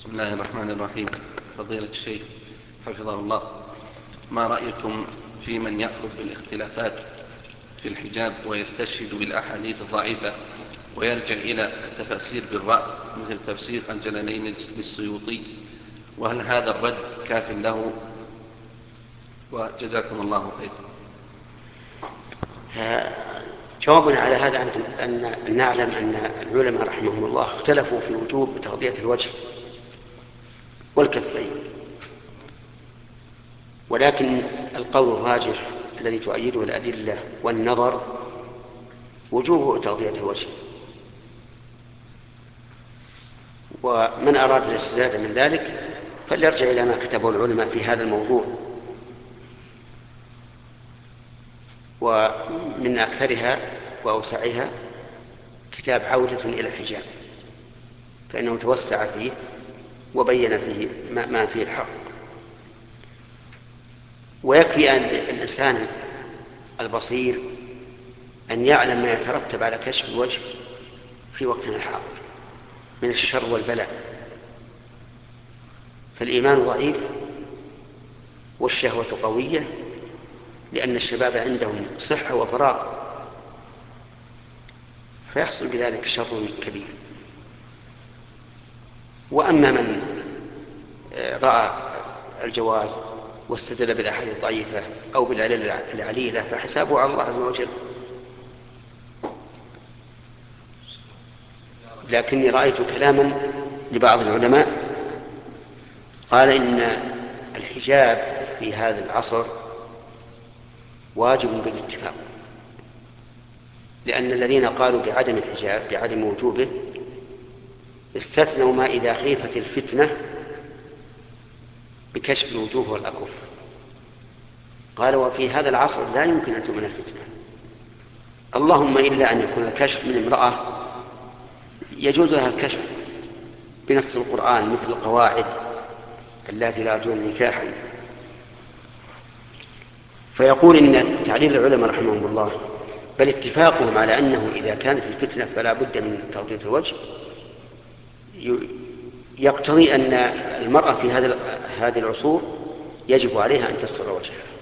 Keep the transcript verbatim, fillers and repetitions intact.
بسم الله الرحمن الرحيم. فضيلة الشيخ حفظه الله، ما رأيكم في من يأخذ بالاختلافات في الحجاب ويستشهد بالأحاديث الضعيفة ويرجع إلى التفاسير بالرأي مثل تفسير الجلالين للسيوطي؟ وهل هذا الرد كاف له؟ وجزاكم الله خير. جوابنا على هذا أن نعلم أن العلماء رحمهم الله اختلفوا في وجوب تغطية الوجه والكفين، ولكن القول الراجح الذي تؤيده الأدلة والنظر وجوب تغطية الوجه، ومن أراد الاستزادة من ذلك فليرجع إلى ما كتبه العلماء في هذا الموضوع، ومن أكثرها وأوسعها كتاب عودة إلى الحجاب، فإنه توسع فيه وبين فيه ما فيه الحق. ويكفي أن الإنسان البصير أن يعلم ما يترتب على كشف الوجه في وقتنا الحاضر من الشر والبلاء، فالإيمان ضعيف والشهوة قوية، لأن الشباب عندهم صحة وفراغ، فيحصل بذلك شر كبير. وأما من رأى الجواز واستدل بالأحاديث الضعيفة أو بالعلل العليلة فحسابه على الله عز وجل. لكني رأيت كلاما لبعض العلماء قال إن الحجاب في هذا العصر واجب بالاتفاق، لأن الذين قالوا بعدم الحجاب بعدم وجوبه استثنوا ما إذا خيفت الفتنة بكشف الوجوه والأكف. قالوا وفي هذا العصر لا يمكن أن تؤمن الفتنة، اللهم إلا أن يكون الكشف من امرأة يجوز لها الكشف بنص القرآن مثل القواعد التي لا يرجون نكاحا. فيقول إن تعليل العلماء رحمهم الله بل اتفاقهم على أنه إذا كانت الفتنة فلا بد من تغطية الوجه يقتضي أن المرأة في هذه العصور يجب عليها أن تستر وجهها.